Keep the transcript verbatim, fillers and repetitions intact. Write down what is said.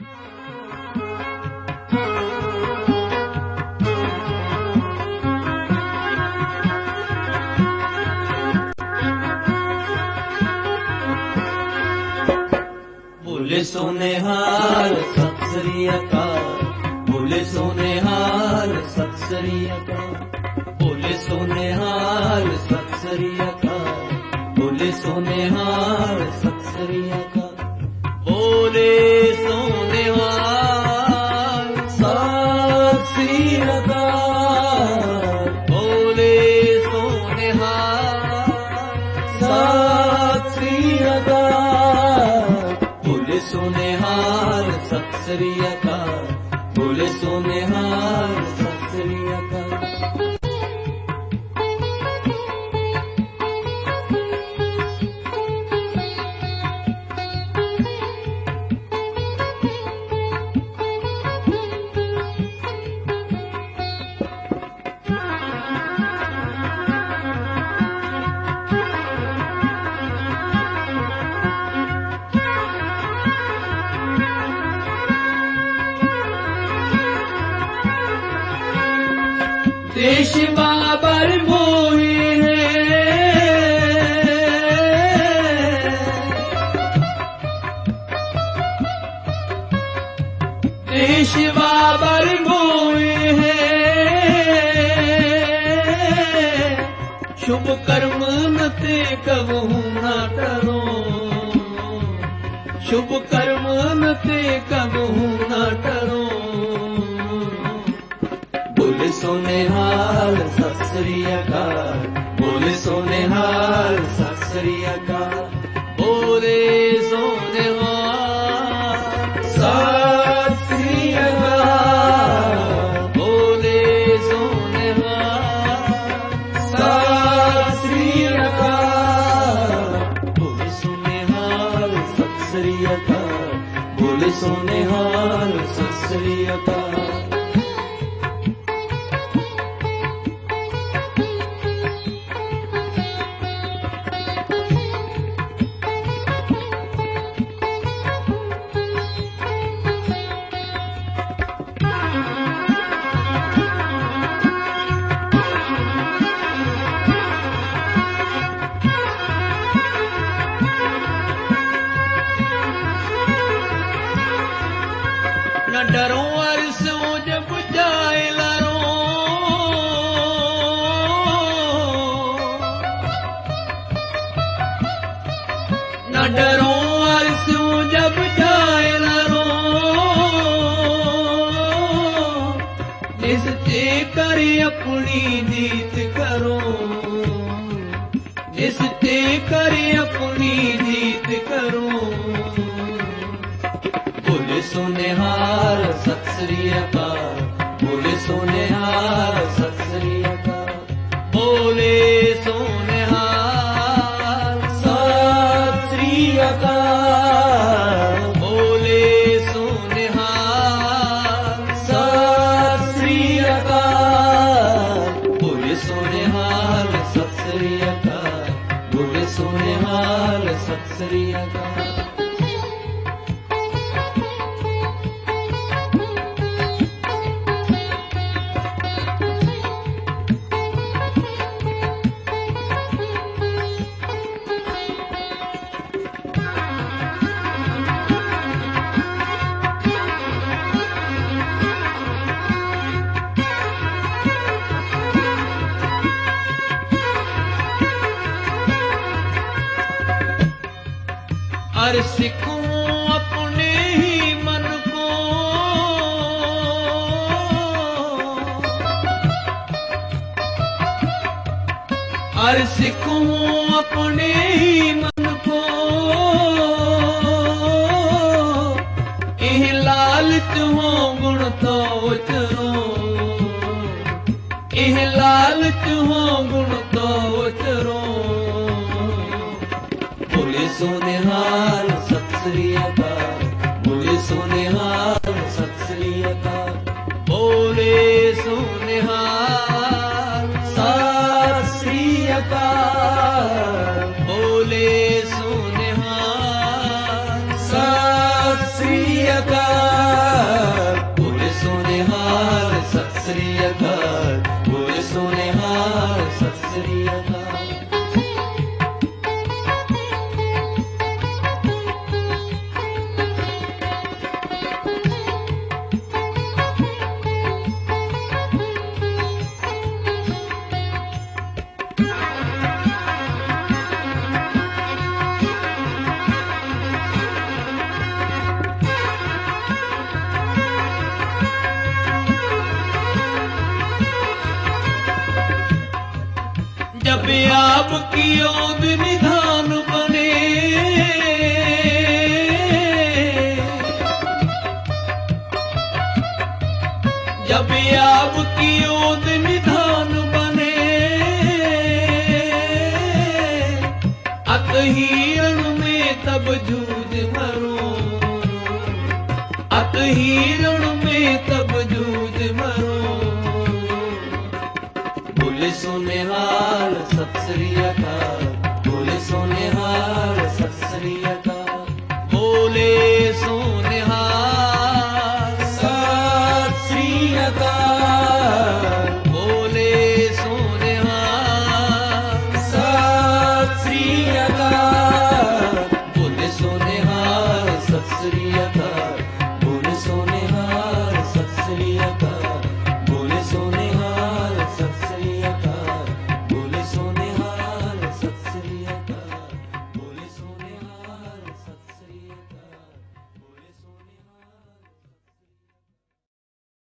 बोले सोनेहाल सत श्री अकाल, बोले सोनेहाल सत श्री अकाल, बोले सोनेहाल सत श्री अकाल, बोले सोनेहाल सत श्री अकाल, बोले सोनेहाल सत श्री अकाल, बोले सोनेहाल सत श्री अकाल, बोले सोनेहाल सत श्री अकाल, बोले सोनेहाल सत श्री अकाल। देश बाबर मोहे देश बाबर मोहे शुभ कर्म न ते कबहू न टरो, शुभ कर्म न ते कबहू न टरो, बोले सोनेहाल सत श्री अकाल, बोले सोनेहाल सत श्री अकाल, बोले सोनेहाल सत श्री अकाल, बोले सोनेहाल सत श्री अकाल, बोले सोनेहाल सत श्री अकाल, बोले सोनेहाल सत श्री अकाल। न डरो अरसों जब जाए लरो, न डरो अरसों जब जाए लरो, जिसते कर अपनी नीत करो, जिसते कर अपनी नीत करो, बोले सोनेहाल सत श्री अकाल, बोले सोनेहाल सत श्री अकाल, बोले सोनेहाल सत श्री अकाल, बोले सोनेहाल सत श्री अकाल, बोले सोनेहाल सत श्री अकाल, बोले सोनेहाल सत श्री अकाल। हर सिखूं अपने ही मन को, हर सिखूं अपने ही मन को, एह लालच हो गुण तो उचरो, एह लालच हो गुण तो उचरो, बोले सोनेहाल सत श्री अकाल, बोले सोनेहाल सत श्री अकाल, बोले सोनेहाल सत श्री अकाल, बोले सोनेहाल सत श्री अकाल। जब आपकी ओद निधान बने, जब आपकी ओद निधान बने, अतहीरण में तब जूझ मरो, अतहीरण में तब जूझ मरो। बोले सो